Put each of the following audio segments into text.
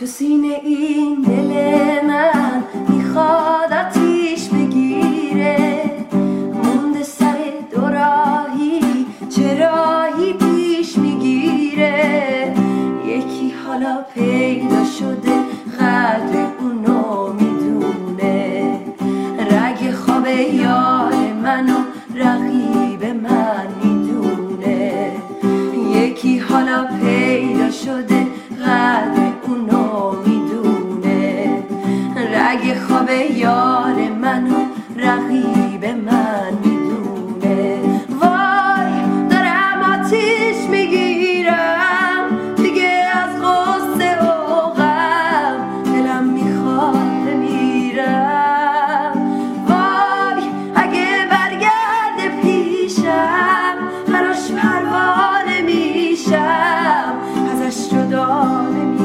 تو سینه این دل من میخواد آتیش بگیره، مونده سر دو راهی چه راهی پیش میگیره. یکی حالا پیدا شده قدر اونو میدونه، رگ خواب یار منو رقیب من میدونه. یکی حالا پیدا شده قدر اونو میدونه، رگ خواب یار منو رقیب من میدونه. وای دارم آتیش میگیرم دیگه از غصه و غم، دلم میخواد بمیرم. وای اگه برگرده پیشم براش پروانه میشم، ازش جدا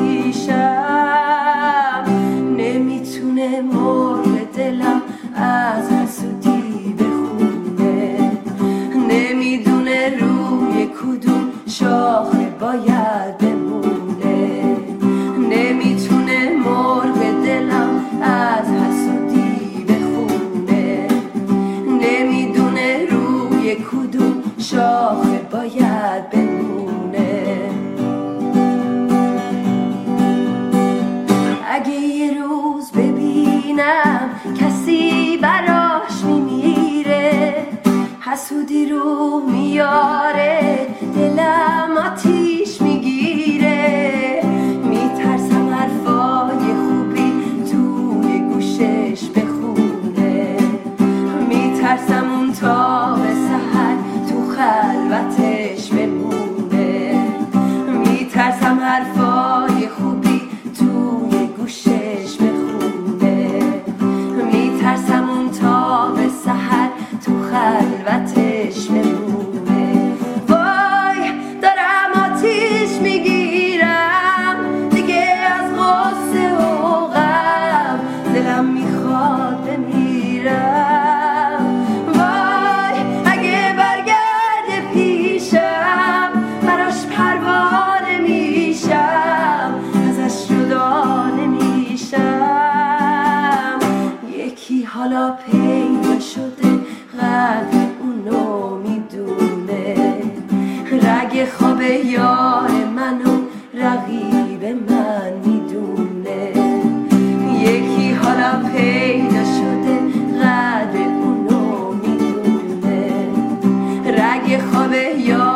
نمیشم. نمیتونه مرغ دلم از حسودی بخونه، نمیدونه روی کدوم شاخه باید بمونه. نمیتونه مرغ دلم از حسودی بخونه، نمیدونه روی کدوم شاخه باید بمونه. اگه یه روز ببینم کسی براش میمیره، حسودی رو میاره دلم آتیش میگیره. میترسم حرفای خوبی توی گوشش بخونه، میترسم اون تا به سحر تو خلوتش بمونه. میترسم حرفای خوبی توی گوشش بخونه، میترسم اون تا به سحر تو خلوتش بمونه. وای دارم آتیش میگیرم دیگه از غصه و غم، دلم میخواد بمیرم. وای اگه برگرده پیشم براش پروانه میشم، ازش جدا نمیشم. یکی حالا پیدا شده قدر اونو میدونه، رگ خواب یار منو رقیب من میدونه. یکی حالا پیدا شده قدر اونو میدونه، رگ خواب یار